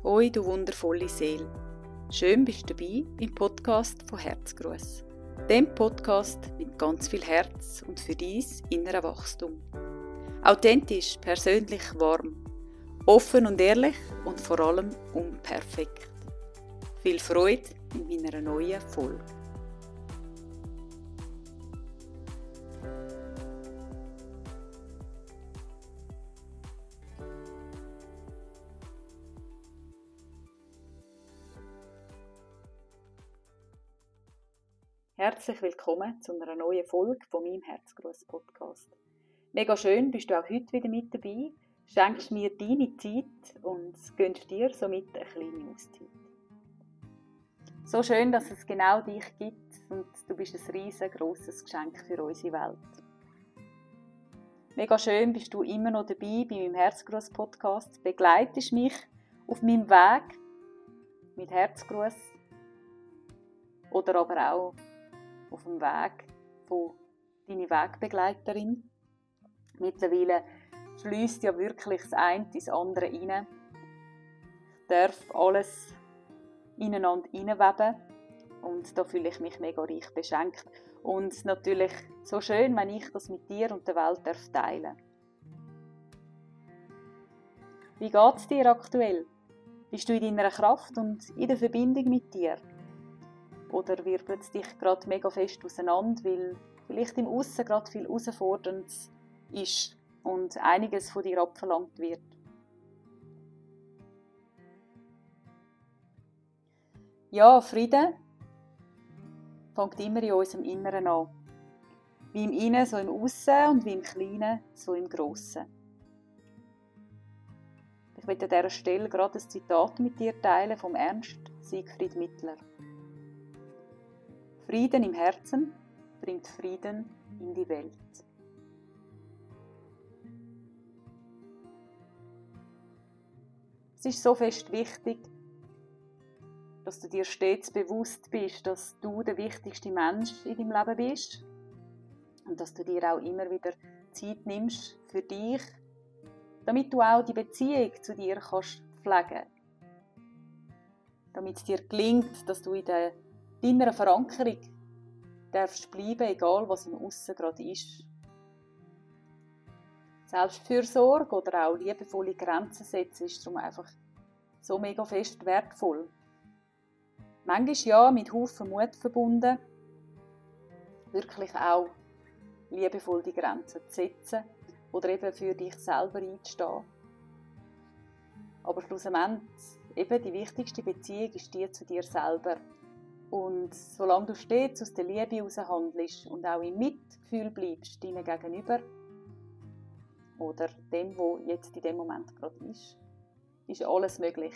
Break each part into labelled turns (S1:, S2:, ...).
S1: Hoi, du wundervolle Seele. Schön bist du dabei im Podcast von Herzgruß. Dem Podcast mit ganz viel Herz und für dein inneres Wachstum. Authentisch, persönlich, warm, offen und ehrlich und vor allem unperfekt. Viel Freude in meiner neuen Folge. Herzlich willkommen zu einer neuen Folge von meinem Herzgruß-Podcast. Mega schön, bist du auch heute wieder mit dabei, schenkst mir deine Zeit und gönnst dir somit eine kleine Auszeit. So schön, dass es genau dich gibt und du bist ein riesengroßes Geschenk für unsere Welt. Mega schön, bist du immer noch dabei bei meinem Herzgruß-Podcast, begleitest mich auf meinem Weg mit Herzgruß oder aber auch auf dem Weg von deiner Wegbegleiterin. Mittlerweile fließt ja wirklich das eine ins andere rein. Ich darf alles ineinander hineinweben und da fühle ich mich mega reich beschenkt. Und natürlich so schön, wenn ich das mit dir und der Welt teilen darf. Wie geht es dir aktuell? Bist du in deiner Kraft und in der Verbindung mit dir? Oder wirbelt es dich gerade mega fest auseinander, weil vielleicht im Aussen gerade viel Herausforderndes ist und einiges von dir abverlangt wird? Ja, Frieden fängt immer in unserem Inneren an. Wie im Innen, so im Aussen und wie im Kleinen, so im Grossen. Ich möchte an dieser Stelle gerade ein Zitat mit dir teilen vom Ernst Siegfried Mittler. Frieden im Herzen bringt Frieden in die Welt. Es ist so fest wichtig, dass du dir stets bewusst bist, dass du der wichtigste Mensch in deinem Leben bist und dass du dir auch immer wieder Zeit nimmst für dich, damit du auch die Beziehung zu dir kannst pflegen. Damit es dir gelingt, dass du in deiner Verankerung darfst bleiben, egal was im Aussen gerade ist. Selbstfürsorge oder auch liebevolle Grenzen setzen ist darum einfach so mega fest wertvoll. Manchmal ja mit Haufen Mut verbunden, wirklich auch liebevoll die Grenzen zu setzen oder eben für dich selber einzustehen. Aber schlussendlich eben die wichtigste Beziehung ist die zu dir selber. Und solange du stets aus der Liebe heraus handelst und auch im Mitgefühl bleibst, deinem Gegenüber oder dem, wo jetzt in dem Moment gerade ist alles möglich.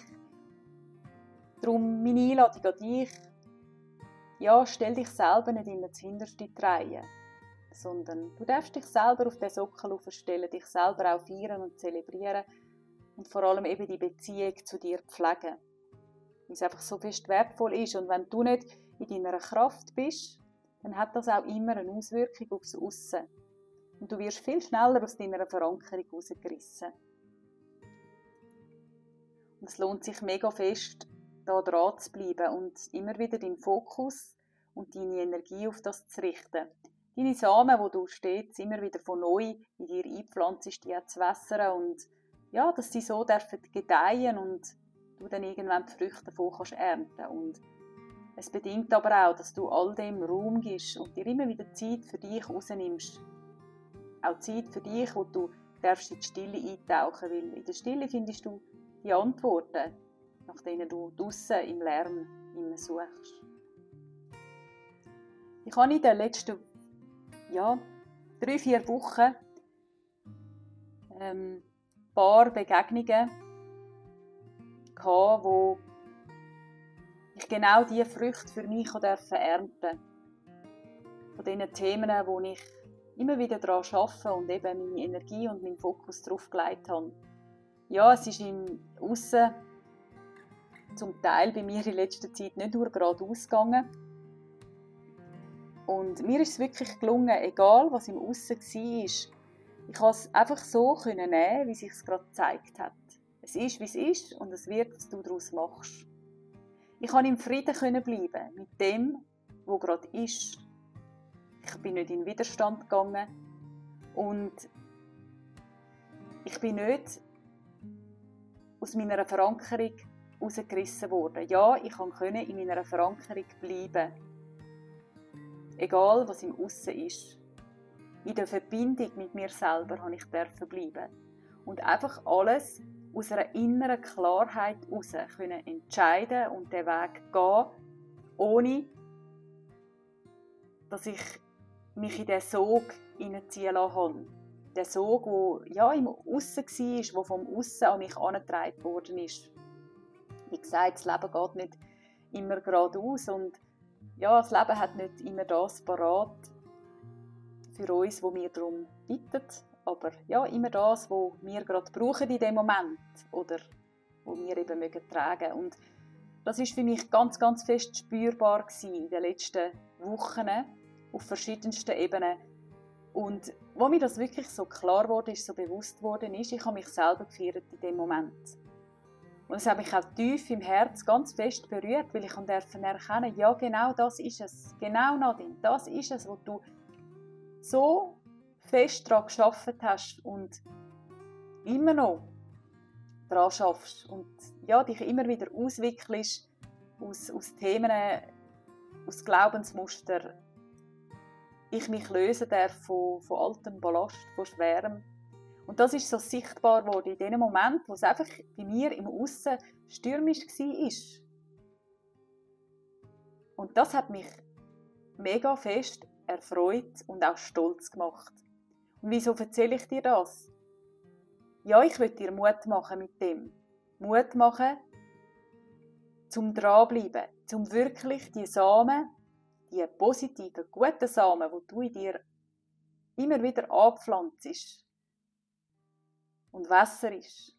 S1: Darum meine Einladung an dich, ja, stell dich selber nicht immer zuhinterst in die Reihe, sondern du darfst dich selber auf den Sockel aufstellen, dich selber auch feiern und zelebrieren und vor allem eben die Beziehung zu dir pflegen. Weil es einfach so fest wertvoll ist. Und wenn du nicht in deiner Kraft bist, dann hat das auch immer eine Auswirkung aufs Aussen. Und du wirst viel schneller aus deiner Verankerung rausgerissen. Und es lohnt sich mega fest, da dran zu bleiben und immer wieder deinen Fokus und deine Energie auf das zu richten. Deine Samen, die du stets immer wieder von neu in dir einpflanzt, die zu wässern und ja, dass sie so dürfen gedeihen und du dann irgendwann die Früchte davon kannst ernten. Und es bedingt aber auch, dass du all dem Raum gibst und dir immer wieder Zeit für dich rausnimmst. Auch Zeit für dich, wo du darfst in die Stille eintauchen, weil in der Stille findest du die Antworten, nach denen du draussen im Lärm immer suchst. Ich habe in den letzten 3-4 Wochen ein paar Begegnungen gehabt, wo ich genau diese Früchte für mich ernten durfte. Von diesen Themen, wo ich immer wieder daran arbeite und eben meine Energie und meinen Fokus darauf gelegt habe. Ja, es ist im Aussen zum Teil bei mir in letzter Zeit nicht nur geradeaus gegangen. Und mir ist es wirklich gelungen, egal was im Aussen war, ich konnte es einfach so nehmen, wie es sich gerade gezeigt hat. Es ist, wie es ist und es wird, was du daraus machst. Ich konnte im Frieden bleiben mit dem, was gerade ist. Ich bin nicht in Widerstand gegangen und ich bin nicht aus meiner Verankerung rausgerissen worden. Ja, ich konnte in meiner Verankerung bleiben. Egal, was im Aussen ist. In der Verbindung mit mir selber durfte ich bleiben. Und einfach alles aus einer inneren Klarheit heraus entscheiden und den Weg gehen, ohne dass ich mich in den Sog hineinziehen lassen habe. Der Sog, der ja im Aussen war, der vom Aussen an mich herangetragen worden ist. Wie gesagt, das Leben geht nicht immer geradeaus und ja, das Leben hat nicht immer das parat für uns, was wir darum bitten. Aber ja, immer das, was wir gerade brauchen in dem Moment oder was wir eben tragen mögen. Und das war für mich ganz, ganz fest spürbar in den letzten Wochen auf verschiedensten Ebenen. Und wo mir das wirklich so klar wurde, so bewusst worden ist, ich habe mich selber gefeiert in dem Moment. Und es hat mich auch tief im Herz ganz fest berührt, weil ich erkennen, ja genau das ist es. Genau, Nadine, das ist es, was du so fest daran gearbeitet hast und immer noch daran schaffst. Und ja, dich immer wieder auswickelst aus Themen, aus Glaubensmustern. Ich mich lösen darf von altem Ballast, von Schwerem. Und das ist so sichtbar geworden in dem Moment, wo es einfach bei mir im Aussen stürmisch war. Und das hat mich mega fest erfreut und auch stolz gemacht. Und wieso erzähle ich dir das? Ja, ich will dir Mut machen mit dem. Mut machen, zum dranbleiben, zum wirklich die Samen, die positiven, guten Samen, die du in dir immer wieder anpflanzt und wässerst,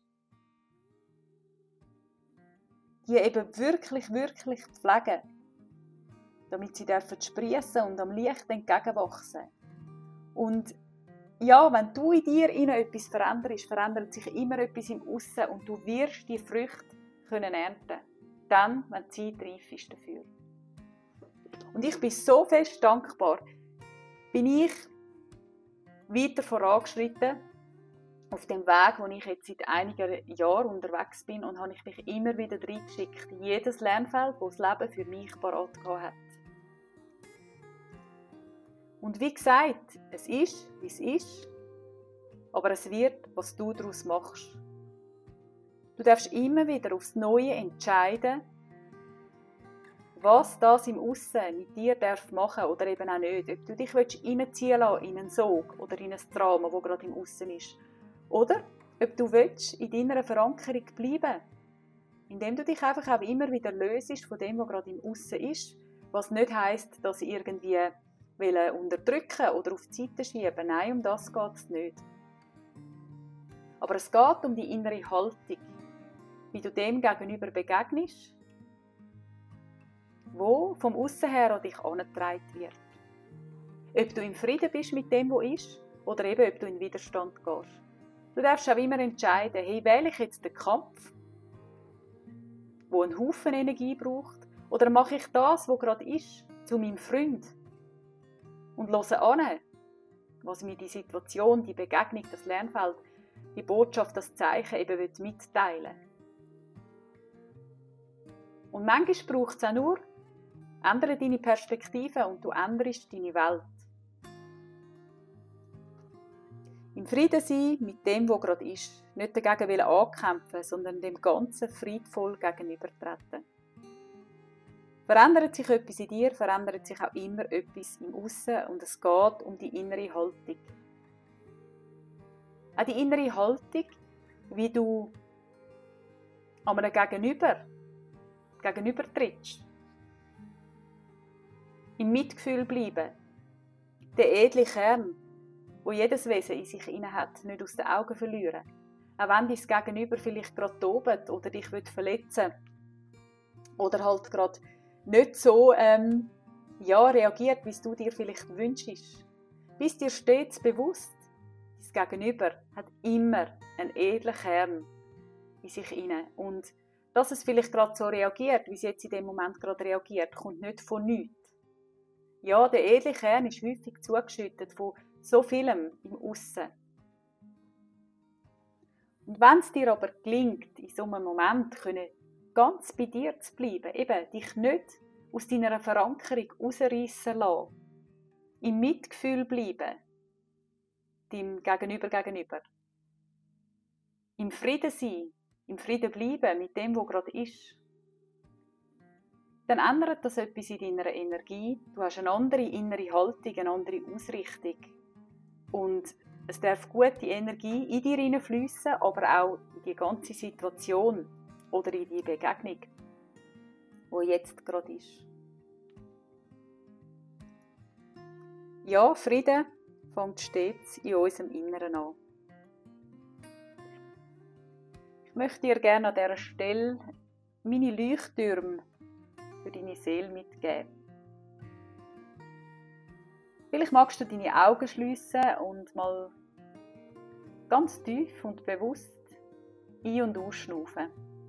S1: die eben wirklich, wirklich pflegen, damit sie sprießen und am Licht entgegenwachsen. Und ja, wenn du in dir etwas veränderst, verändert sich immer etwas im Aussen und du wirst die Früchte ernten. Dann, wenn die Zeit reif ist dafür. Und ich bin so fest dankbar, bin ich weiter vorangeschritten auf dem Weg, wo ich jetzt seit einigen Jahren unterwegs bin und habe ich mich immer wieder reingeschickt in jedes Lernfeld, das das Leben für mich parat hat. Und wie gesagt, es ist, wie es ist, aber es wird, was du daraus machst. Du darfst immer wieder aufs Neue entscheiden, was das im Aussen mit dir machen oder eben auch nicht. Ob du dich reinziehen lassen in einen Sog oder in ein Drama, das gerade im Aussen ist. Oder ob du in deiner Verankerung bleiben willst, indem du dich einfach auch immer wieder löst von dem, was gerade im Aussen ist. Was nicht heisst, dass ich irgendwie unterdrücken oder auf die Seite schieben. Nein, um das geht es nicht. Aber es geht um die innere Haltung, wie du dem gegenüber begegnest, wo vom Aussen her an dich herangetragen wird. Ob du im Frieden bist mit dem, was ist, oder eben ob du in Widerstand gehst. Du darfst auch immer entscheiden, hey, wähle ich jetzt den Kampf, wo einen Haufen Energie braucht, oder mache ich das, was gerade ist, zu meinem Freund und höre an, was mir die Situation, die Begegnung, das Lernfeld, die Botschaft, das Zeichen eben mitteilen will. Und manchmal braucht es auch nur, ändere deine Perspektive und du änderst deine Welt. Im Frieden sein mit dem, was gerade ist. Nicht dagegen ankämpfen, sondern dem Ganzen friedvoll gegenübertreten. Verändert sich etwas in dir, verändert sich auch immer etwas im Aussen und es geht um die innere Haltung. Auch die innere Haltung, wie du einem Gegenüber trittst. Im Mitgefühl bleiben. Der edle Kern, wo jedes Wesen in sich inne hat, nicht aus den Augen verlieren. Auch wenn dein Gegenüber vielleicht gerade tobt oder dich verletzen will. Oder halt gerade nicht so reagiert, wie du dir vielleicht wünschst. Bist dir stets bewusst, dein Gegenüber hat immer einen edlen Kern. in sich hinein. Und dass es vielleicht gerade so reagiert, wie es jetzt in dem Moment gerade reagiert, kommt nicht von nichts. Ja, der edle Kern ist häufig zugeschüttet von so vielem im Aussen. Und wenn es dir aber gelingt, in so einem Moment ganz bei dir zu bleiben, eben dich nicht aus deiner Verankerung rausreissen lassen, im Mitgefühl bleiben, deinem gegenüber, im Frieden sein, im Frieden bleiben mit dem, was gerade ist, dann ändert das etwas in deiner Energie. Du hast eine andere innere Haltung, eine andere Ausrichtung. Und es darf gute Energie in dir hineinfliessen, aber auch in die ganze Situation oder in die Begegnung, die jetzt gerade ist. Ja, Frieden fängt stets in unserem Inneren an. Ich möchte dir gerne an dieser Stelle meine Leuchttürme für deine Seele mitgeben. Vielleicht magst du deine Augen schliessen und mal ganz tief und bewusst ein- und ausschnaufen.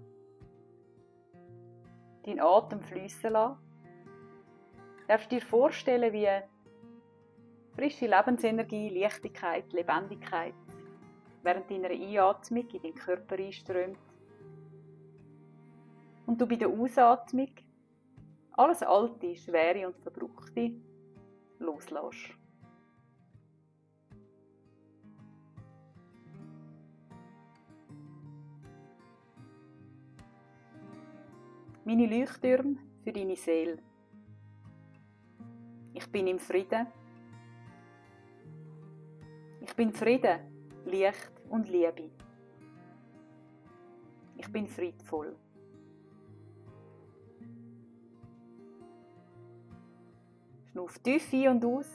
S1: Deinen Atem fliessen lassen. Du darfst dir vorstellen, wie frische Lebensenergie, Leichtigkeit, Lebendigkeit während deiner Einatmung in deinen Körper einströmt. Und du bei der Ausatmung alles Alte, Schwere und Verbrauchte loslässt. Meine Leuchttürme für deine Seele. Ich bin im Frieden. Ich bin Frieden, Licht und Liebe. Ich bin friedvoll. Schnuff tief ein und aus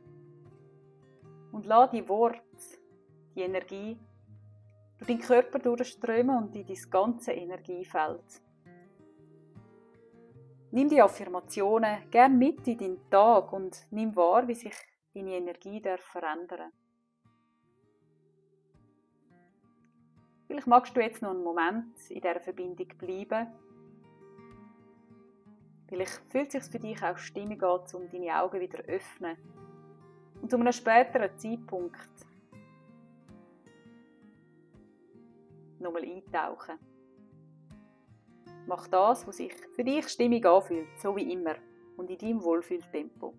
S1: und lass die Worte, die Energie durch deinen Körper durchströmen und in dein ganze Energiefeld. Nimm die Affirmationen gerne mit in deinen Tag und nimm wahr, wie sich deine Energie verändern darf. Vielleicht magst du jetzt noch einen Moment in dieser Verbindung bleiben. Vielleicht fühlt es sich für dich auch stimmig an, um deine Augen wieder zu öffnen. Und zu einem späteren Zeitpunkt nochmal eintauchen. Mach das, was sich für dich stimmig anfühlt, so wie immer und in deinem Wohlfühltempo.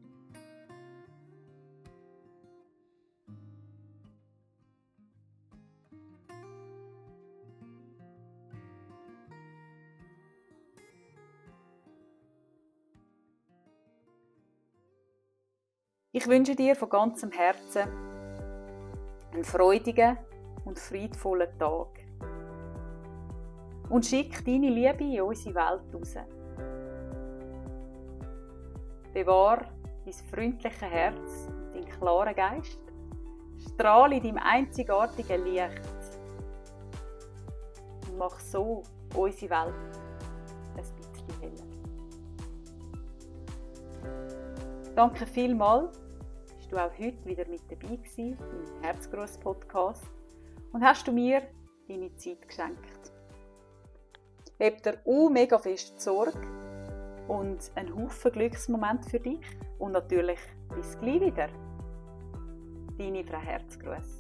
S1: Ich wünsche dir von ganzem Herzen einen freudigen und friedvollen Tag. Und schick deine Liebe in unsere Welt raus. Bewahr dein freundliche Herz und deinen klaren Geist. Strahle in deinem einzigartigen Licht. Und mach so unsere Welt ein bisschen heller. Danke vielmals, bist du auch heute wieder mit dabei gewesen im Herzgruß-Podcast und hast du mir deine Zeit geschenkt. Hab dir mega fest Sorge und einen Haufen Glücksmoment für dich und natürlich bis gleich wieder. Deine Frau Herzgruß.